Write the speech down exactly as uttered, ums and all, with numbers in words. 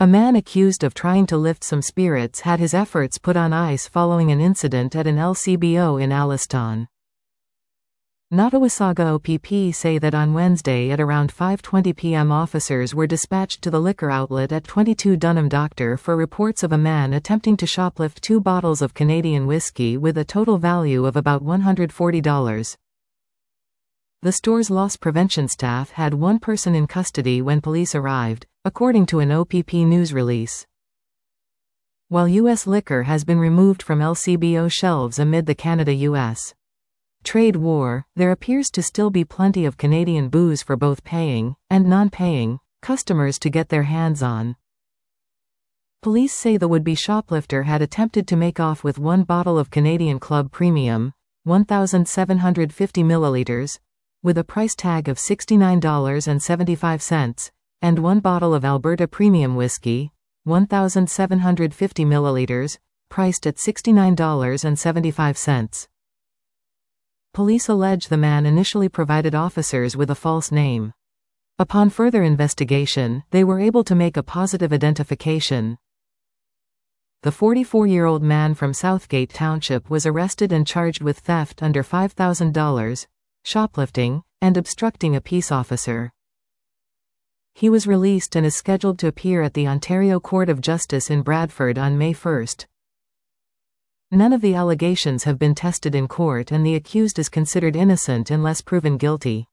A man accused of trying to lift some spirits had his efforts put on ice following an incident at an L C B O in Alliston. Nottawasaga O P P say that on Wednesday at around five twenty p m officers were dispatched to the liquor outlet at twenty-two Dunham Doctor for reports of a man attempting to shoplift two bottles of Canadian whiskey with a total value of about one hundred forty dollars. The store's loss prevention staff had one person in custody when police arrived, according to an O P P news release. While U S liquor has been removed from L C B O shelves amid the Canada-U S trade war, there appears to still be plenty of Canadian booze for both paying and non-paying customers to get their hands on. Police say the would-be shoplifter had attempted to make off with one bottle of Canadian Club Premium, one thousand seven hundred fifty milliliters, with a price tag of sixty-nine dollars and seventy-five cents, and one bottle of Alberta Premium Whiskey, one thousand seven hundred fifty milliliters, priced at sixty-nine dollars and seventy-five cents. Police allege the man initially provided officers with a false name. Upon further investigation, they were able to make a positive identification. The forty-four-year-old man from Southgate Township was arrested and charged with theft under five thousand dollars, shoplifting, and obstructing a peace officer. He was released and is scheduled to appear at the Ontario Court of Justice in Bradford on May first. None of the allegations have been tested in court and the accused is considered innocent unless proven guilty.